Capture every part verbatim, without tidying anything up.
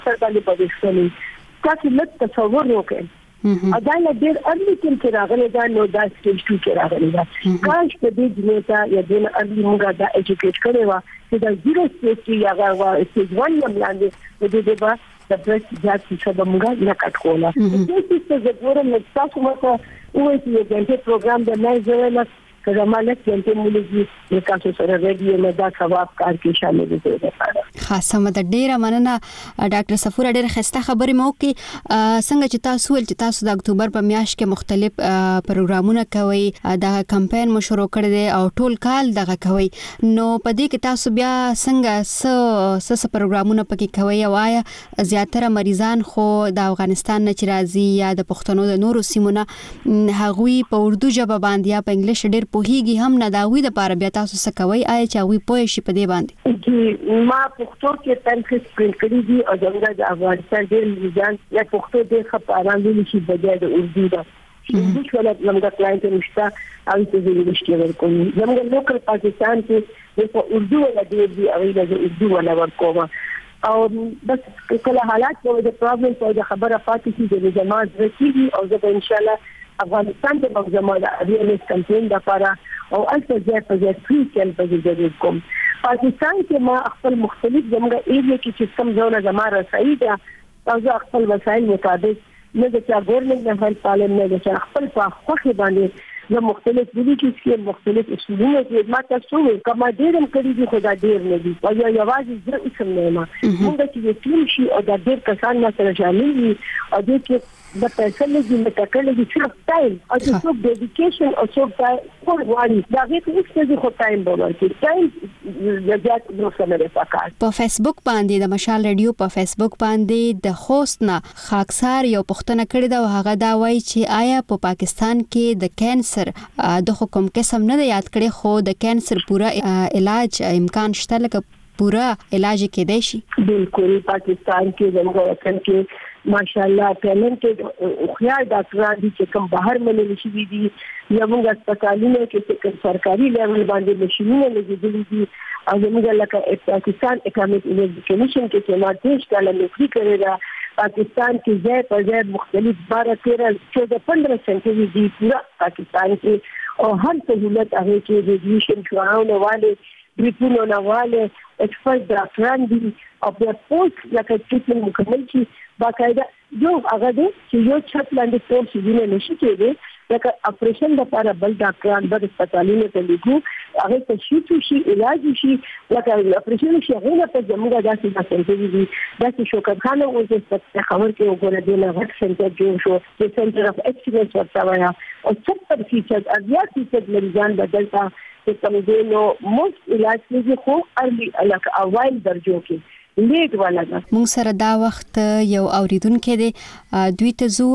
باندې پوښتنه تاسو لږ تصور وکړئ ادا له ډېر ارلی کې راغلي دا نو دا سټیج ټو کې راغلي دا کاش په دې جنتا یا د ارلی موږ دا ایجوکیټ کړو چې دا زیرو سټیج کې یا غوا سټیج ون یم لاندې د دې به د برس ځات څخه به موږ نه کټ کوله دې څه چې زموږ نو تاسو مته وایي چې د پروګرام د نه زره کله مالک چې مولوی د تاسو سره ریډیو نه دا ثواب کار کې شامل دي. خاصه مده ډیره مننه ډاکټر صفوره ډیره خسته خبرې مو کې څنګه چې تاسو ول چې تاسو د اکتوبر په میاشت کې مختلف پروګرامونه کوي دا کمپاین مو شروع کړی دی او ټول کال دغه کوي نو په دې کې تاسو بیا څنګه س س پروګرامونه پکې کوي او آیا زیاتره مریضان خو د افغانستان نه چې راځي یا د پښتنو د نورو سیمونو هغوی په اردو ژبه باندې یا په انګلیش ډیر پوهیږي هم نه دا وی د پاره بیا تاسو څه کوي آیا چې وی پوه شي په دې باندې ما پښتو کې تنخیص پرینټ کړی دي او څنګه د افغانستان ډیر مریضان یا پښتو دې خبران دي چې بجای د اردو دا چې څنګه زموږ کلاینټ نشته او چې دې نشته ورکوم زموږ لوکل پاکستان کې د اردو ولا دې او د اردو ولا ورکوم او بس کله حالات په د پرابلم په د خبره پاتې شي د جماعت رسیدي او زه ان شاء الله افغانستان د مجموعه اریالیس کمپاین لپاره او البته زه په دې کې کل په دې کوم پاکستان کې ما خپل مختلف زموږ ایریا کې چې کوم ځونه زماره صحیح ده تاسو خپل وسایل مطابق نه د چا ګورنمنت نه هیل پالم نه د چا خپل په خوخي باندې د مختلف ویلیجز کې مختلف اصولونه دي ما تاسو کوم ډیرم کړی دي خدای ډیر نه دي او یا یوازې زه اسم نه ما موږ چې ټیم شي او د ډیر کسان نه سره شامل دي او د کې د پیسې لګي متکل دي چې ټایم او د څو ډیډیکیشن او څو کور وایي دا هیڅ څه دي خو ټایم ورکړي ټایم زیات نو سمره پکار په فیسبوک باندې د مشال ریډیو په فیسبوک باندې د خوست نه خاکسار یو پښتنه کړی دا هغه دا وایي چې آیا په پاکستان کې د کینسر د حکم قسم نه یاد کړي خو د کینسر پورا علاج امکان شته لکه پورا علاج کې دی شي بالکل پاکستان کې زموږ وطن کې ماشاءالله ټیلنټ او خیال ډاکټران دي چې کوم بهر منل شي دي یا موږ هسپتالونو کې چې سرکاري لیول باندې ماشينونه لګېدلې دي او موږ لکه پاکستان اکانومیک ایجوکیشن کې چې ما دیش کاله نوکری کړې ده پاکستان کې ځای په ځای مختلف بارہ تیرہ چودہ پندرہ سنټري دي پورا پاکستان کې او هر سہولت هغه کې ریډیشن شوونه والے ریپونو نه والے ایکسپرت ډاکټران دي او په پوسټ لکه ټریټمنټ مکمل شي باقاعده یو هغه دي چې یو چت لاندې ټول شي نه شي کېږي لکه اپریشن لپاره بل ډاکټران بل هسپتالونو ته لګو هغه ته شي شي علاج شي لکه اپریشن شي هغه په زموږه داسې داسې دي داسې شوکت خان او د خبر کې وګوره دی نه هټ سنټر جوړ شو چې سنټر اف ایکسلنس ورته وایا او ستر فیصد اویا فیصد مریضان بدلتا چې کوم دی نو موږ علاج کې خو ارلی الک اوایل درجو کې لیټ والا مونږ سره دا وخت یو اوریدونکو دی دوی ته زو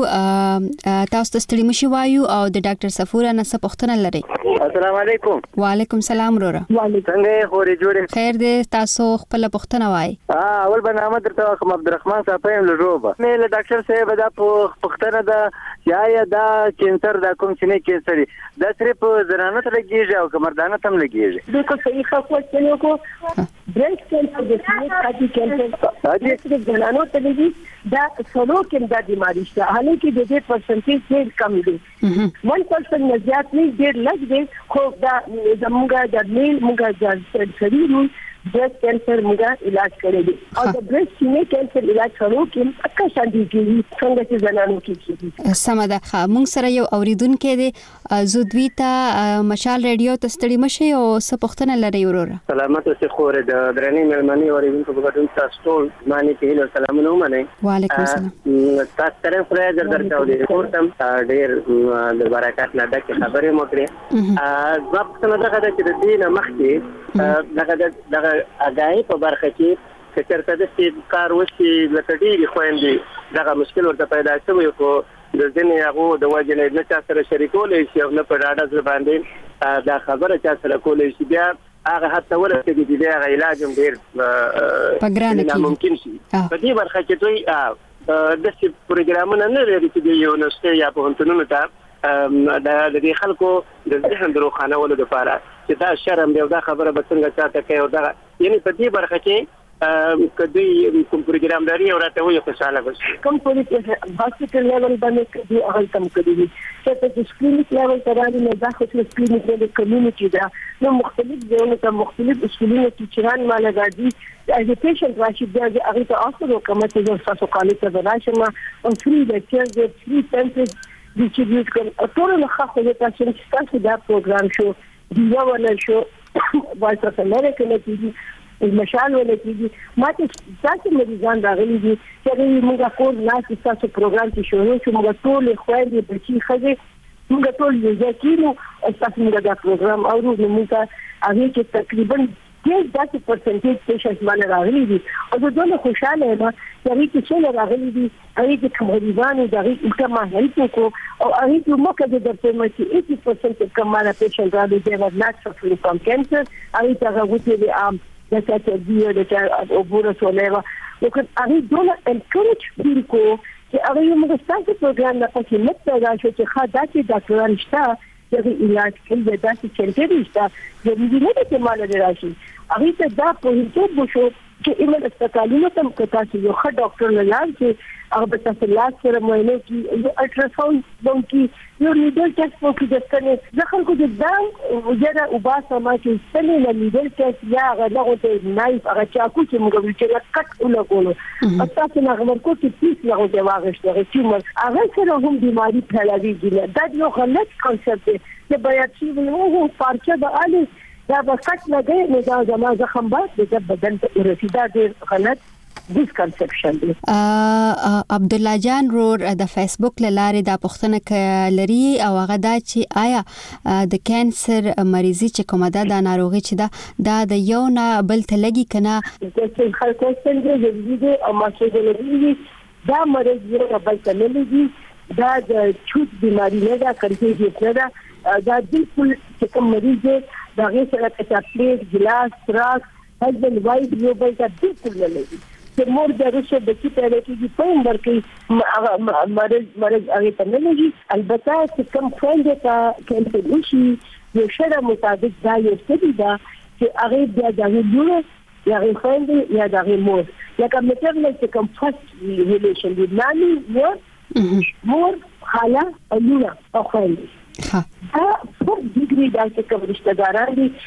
تاسو ته ستړي مشي وایو او د ډاکټر صفوره نه څه پوښتنه لري. السلام علیکم. وعلیکم السلام وروره. وعلیکم څنګه خوري جوړه خیر دې تاسو خپل پوښتنه وای. ها اول برنامه درته کوم عبدالرحمن صاحب هم لروبه مې له ډاکټر صاحب دا پوښتنه ده یا یا دا کینسر دا کوم چې نه کینسر دا صرف زنانه ته لګیږي او مردانه ته هم لګیږي. بالکل صحیح خبره کوي کو برېست کینسر د سینې کینسر اجازه د زنانو ته لګي دا څلو کې دا بیماری شته حالانکه د دې پرسنټیج ډېر کم دی one percent نه زیات نه ډېر لږ دی خو دا زموږه د میل موږ د شریرو برېست کینسر موږ علاج کړی دی او د برېست سینې کینسر علاج څلو کې اکه شاندي کیږي څنګه چې زنانو کې کیږي. سم ده موږ سره یو اوریدونکو دی زو دوی ته مشال ریډیو ته ستړي مشي او څه پوښتنه لري وروره. سلامات اوسې خور د درنې ملمنې اوریدونکو په ګډون تاسو ټول باندې په هیله سلامونه ومنئ. وعلیکم السلام. تاسو سره خدای در درکاو دي کوم ډېر د برکات نه ډکه خبرې مو کړې ځاب څنګه دغه چې د دې نه مخکې دغه دغه اګای په برخه کې کچرته د سید کار وشي لکه ډېری خويندې دغه مشکل ورته پیدا شوی خو د ځینې هغه د وجه نه چا سره شریکولې شي او نه په ډاډه ځل باندې دا خبره چا سره کولې شي بیا هغه حتی ورته د دې هغه علاج هم ډېر پګرانه کې ممکن شي په دې برخه کې دوی د څه پروګرامونه نه لري چې د یونیورسيټي یا په هنتونو ته د دې خلکو د ذهن دروخانه ولود لپاره چې دا شرم دی او دا خبره به څنګه چاته کوي او دا یعنی په دې برخه کې کدی کوم پروګرام لري او راته وي خوشاله بشي کوم پولیس هاسپټل لیول باندې کدي هغه کم کدي چې ته د سکرینینګ لیول ترانه نه دا خو سکرینینګ د کمیونټي دا نو مختلف ځایونو ته مختلف اصولونه چې چران مال راځي از پیشنټ راشي دا هغه ته اصلو کومه چې تاسو کالي ته راشم او فری لیکچر د فری سنټر ډیسټریبیوټ کړ ټول نه خو د تاسو چې دا پروګرام شو دی ولا شو وایي تاسو نه راکې مشال ولکېږي ماته تاسو مریضان راغلي دي چې موږ کور نه تاسو پروګرام کې شروع شو موږ ټول خويندې بچي خځې موږ ټول یو کینو تاسو موږ دا پروګرام او موږ هغه کې تقریبا ډېر داسې پرسنټیج پیشنټ باندې راغلي دي او زه ډېر خوشاله یم چې هغه کې څو راغلي دي هغه کې مریضان دغه کومه هیلپ کو او هغه کې موږ د درته مې چې eighty percent کومه پیشنټ راغلي دي چې not suffering from cancer هغه ته غوښتي دي ام د چې دی د چې او بوره سولېوا نو که هغه دونه انکریج فیل کو چې هغه موږ ستاسو پروګرام نه پاتې نه پیدا شو چې خاصه چې ډاکټران شته چې علاج کوي دا چې چلته دي شته ضروري نه ده چې مال راشي هغه ته دا په هیڅ بشو چې ایمه سپیشالونو ته کتاسي یو ښه ډاکټر نه لاړ چې هغه به تاسو لاس سره معاینه کوي یو الټراساوند باندې یو لیدل ټیسټ وکړي د ستنې ځکه خو د دام وجره او باسه ما چې ستنې له لیدل ټیسټ یا هغه ته نایف هغه چاکو چې موږ ویل چې کټ ولګولو تاسو نه غوړ کو چې پیس له دې واغښت هغه ټیومر هغه سره هم بیماری پھیلاوي دا یو غلط کانسپټ دی چې باید چې وو پارچه به علي دا به کټ لګي نو دا زما زخم به د بدن ته ورسیدا ډېر غلط misconception دی عبد الله جان رور د فیسبوک لاره د پښتنه لري او هغه دا چې آیا د کانسر مریضي چې کومه ده د ناروغي چې ده دا د یو نه بل ته لګي کنه چې خلکو څنګه دې او ماشه دې دا مرض یو نه بل ته لګي دا د چوت بیماری نه ده کړي نه ده دا بالکل چې کوم مریض دا غي سره کچاپلیټ ګلاس تراس هلبل وایي یو بل ته بالکل نه لګي چې مور د رسو بچی پیدا کیږي په عمر کې مرض مرض هغه ته نه لګي البته چې کوم فرند ته کانسر وشي یو شرع مطابق دا یو څه دا چې هغه بیا د لور یا فرند یا د مور لکه مثلا چې کوم فرست ریلیشن دی نانی مور مور خاله او لور او فرند ها دا په ډیګري دا چې کوم رشتہ داران دي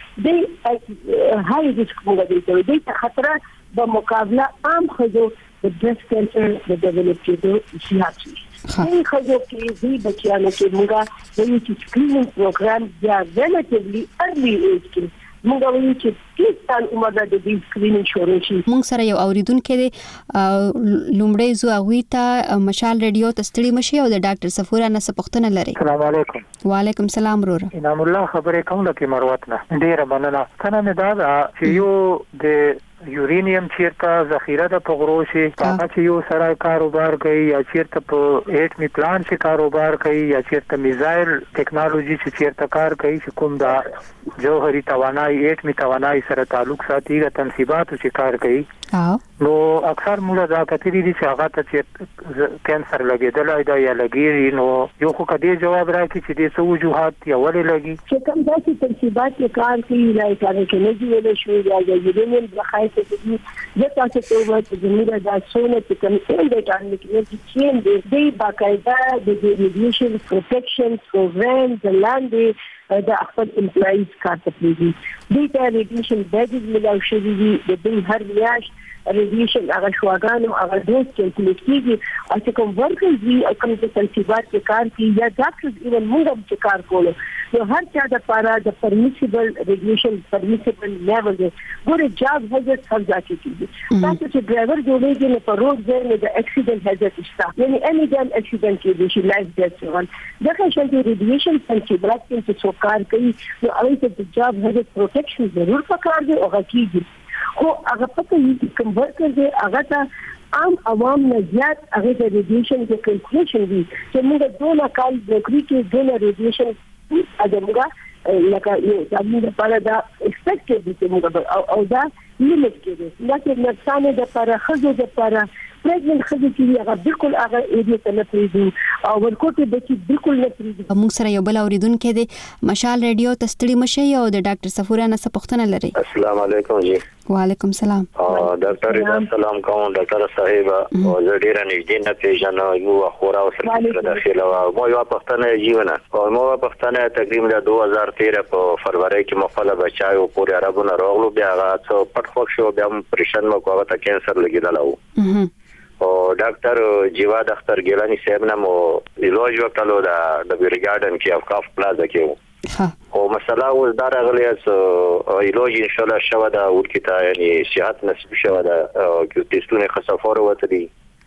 د هاي ریسک موږ دي د خطر په مقابله عام خزو د بريست کانسر د ډیولپ کېدو شي هغه خزو کې دې بچیانو کې موږ د یو سکرینینګ پروګرام یا ریلیټیولی ارلی ایج کې موږ وایو چې تیس سال عمر د دې سکرینینګ شروع شي موږ سره یو اوریدونکو دی لومړی زو هغه ته مشال رادیو ته ستړي مشي او د ډاکټر صفوره نه سپختنه لري السلام علیکم وعلیکم السلام رور انعام الله خبرې کوم لکه مروت نه ډیره مننه کنه مې دا چې یو د یورینیم چیرته ذخیره د پغروشي هغه چې یو سره کاروبار کوي یا چیرته په ایټمی پلان کې کاروبار کوي یا چیرته میزایل ټیکنالوژي چې چیرته کار کوي چې کوم دا جوهري توانایي ایټمی توانایي سره تعلق ساتي د تنصیباتو چې کار کوي نو اکثر موږ دا کتلی دي چې هغه ته چې کانسر لګیدل دا یا لګیږي نو یو خو کدي جواب راکړي چې د څه وجوهات یا ولې لګي چې کوم داسې تنصیبات کې کار کوي لای کار کوي نه دی ویل شو یا یورینیم بخای ته دي د تاسو ته وایي چې زموږ د څونه چې کوم څه د ټانل کې چې دی د باقاعده د ریډیشن پروټیکشن پروګرام د لاندې د خپل امپلایز کار کوي د ریډیشن بیګز ملاو شوی دي د دې هر میاشت ریډیشن هغه شواګانو هغه دوز کیلکولیټ کیږي او چې کوم ورکرز دي او کوم چې تنصیبات کې کار کوي یا ډاکټرز ایون موږ هم چې کار کولو نو هر چا د پاره د پرمیسیبل ریډیشن پرمیسیبل لیول دی ګوره جاب هزت سم ځکه کیږي تاسو چې ډرایور جوړیږي نو په روډ ځای د اکسیډنټ هزت شته یعنی اني ګان اکسیډنټ کې دي لایف ډیث ون دغه شان د ریډیشن تنصیبات کې چې کار کوي نو هغه د جاب هزت پروټیکشن ضرور پکار دی او غکیږي خو هغه پته یې کوم ورکر دی هغه ته عام عوام نه زیات هغه د ریډیشن د کیلکولیشن دي چې موږ دوه کال د کری کې دوه ریډیشن اګمګه لکه یو د موږ لپاره دا ایکسپیکټډ دي چې موږ او دا لیمټ کې دي لکه نقصان د لپاره خزو د لپاره پرېږدي خزو چې هغه بالکل هغه ایډي ته نه پریږدي او ورکوټ د چې بالکل نه پریږدي. موږ سره یو بل اوریدونکو دی مشال ریډیو تستړي مشه او د ډاکټر صفورا نه پوښتنه لري. السلام علیکم جی. وعلیکم السلام. ډاکټر سلام کوم ډاکټر صاحب او زه ډیر نږدې نه پیژنم یو خورا سره داخله و مو یو پښتنه جیونه او مو پښتنه تقریبا د دوه هزار تیرہ په فروری کې مخاله بچایو پورې عربونه راغلو بیا هغه څو پټ خوښ شو بیا پرېشن مو کوه ته کینسر لګیدل او ډاکټر جیواد اختر ګیلانی صاحب نه مو علاج وکړو د د بیرګارډن کې افکاف پلازا کې او مسله اوس دا راغلی چې علاج ان شاء الله شوه دا ورکته یعنی صحت نصیب شوه دا چې تستونه خصفور وته دي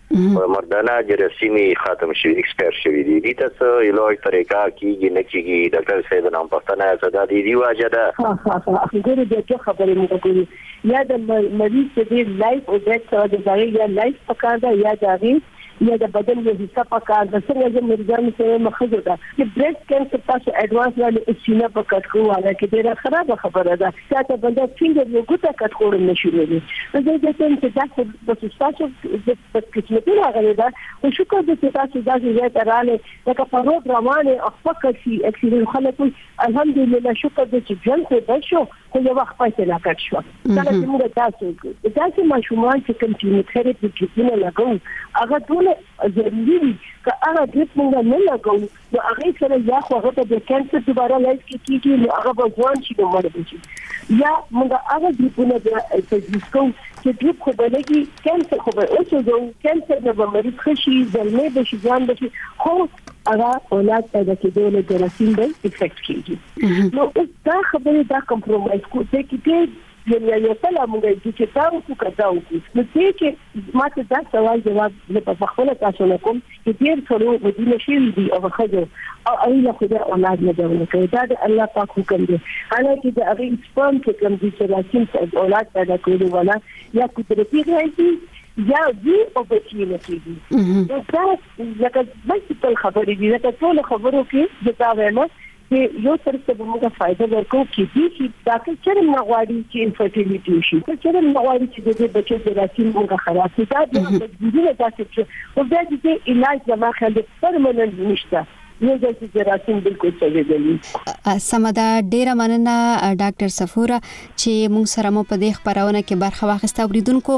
مردانه جراثیمي ختم شوی ایکسپایر شوی دي دي تاسو علاج طریقه کیږي نه کیږي ډاکټر صاحب نام پښتنه صدا دي دی واجه ده ها ها ها غوړي د خبرې موږ کوي یا د مریض چې لایف او ډیث سره د ځای یا لایف پکار ده یا د یا د بدن یو حصہ پکار د څنګه چې مریضانو سره مخزو ده چې بریسټ کینسر تاسو اډوانس باندې سینه په کټ کوواله کې ډیره خراب خبره ده چې بنده څنګه یو ګوته کټ کول نشي ویلي زه د څه چې تاسو د تاسو د قسمتونو هغه ده او شکر دې چې تاسو دا چې تراله لکه په روغ روانه او فکر شي اکسیډنټ خلکو الحمدلله شکر دې چې ژوند خو بشو خو یو وخت پاتې لا کټ شو دا چې موږ تاسو تاسو ماشومان چې کوم کیموتراپي کې نه لګو هغه ټول ضروري دي که هغه ډریپ موږ نه لګو نو هغه سره یا خو هغه د کینسر دوباره لایف کې کیږي نو هغه به ځوان شي نو مړ شي یا موږ هغه ډریپونه د تجهیزکو چې ډریپ خو بلګي کینسر خو به اوسو کینسر نه به مریض خشي ځلمې به شي ځان به شي خو هغه اولاد پیدا کېدل د جراثیم به افیکټ کیږي نو دا خبره دا کمپرومایز کو ته کې یعنی یو څه لا موږ چې تاسو کو کړو نو چې ماته دا سوال جواب نه په خپل تاسو نه کوم چې ډیر ټولو ودی نشي دي او خځو او ایله خدای اولاد نه دی کوي دا د الله پاک حکم دی حالانکه د هغه سپم چې کوم دي چې لکه اولاد پیدا کوي ولا یا قدرتي راځي یا وی او بچی نه کیږي نو دا لکه بس په خبرې دي لکه ټول خبرو کې د تا وینا چې یو تر څه به موږ فائدہ ورکو کې دي چې دا چې چرم نغواړي چې انفرټیلیټي شي چې چرم نغواړي چې د دې بچو د راتین موږ خلاص شي دا د دې تاسو چې او دا چې علاج زما خل پرمننت نشته نو د جراثیم بالکل څه دی سمدا ډیره مننه ډاکټر صفورا چې موږ سره مو په دې خبرونه کې برخه واخیسته اوریدونکو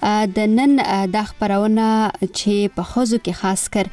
د نن د خبرونه چې په خوځو کې خاص کر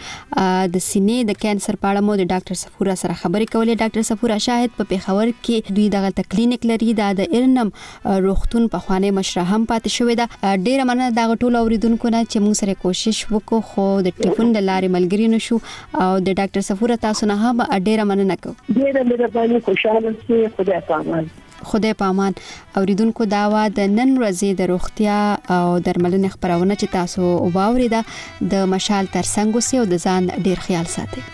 د سینې د کانسر په اړه مو د ډاکټر صفورا سره خبرې کولې ډاکټر صفورا شاهد په پیښور کې دوی دغه کلینیک لري د ارنم روغتون په خوانې مشره هم پاتې شوې ده ډیره مننه دا ټول اوریدونکو نه چې موږ سره کوشش وکړو خو د ټلیفون د لارې ملګری نشو او د ډاکټر صفورا تاسو نه هم ډیره مننه کوم ډیره مهرباني خوشاله سي خدای پامان خدای پامان اوریدونکو دا وا د نن ورځې د روغتیا او درملنې خبرونه چې تاسو واوریده د مشال ترڅنګ اوسئ او د ځان ډیر خیال ساتئ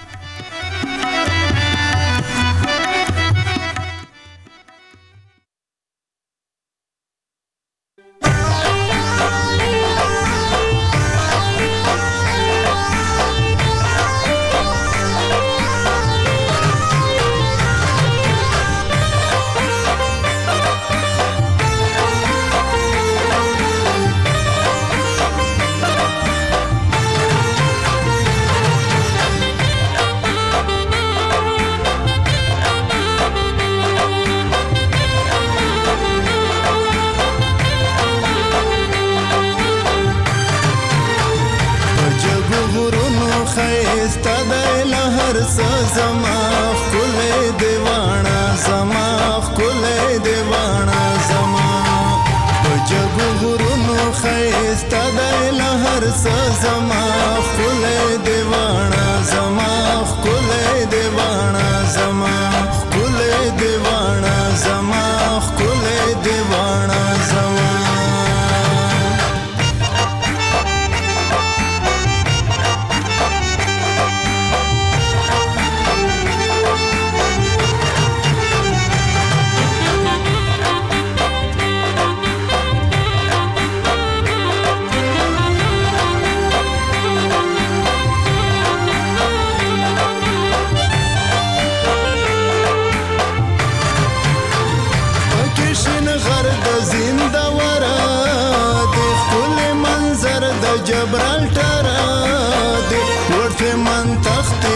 جبرالټر د ورته من تخت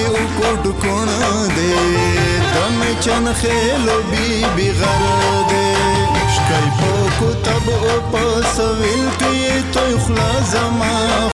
کوټ کون دې دم چن خېلو بي بي غر دې شکای په کوتب او په سویل کې تو خلا زما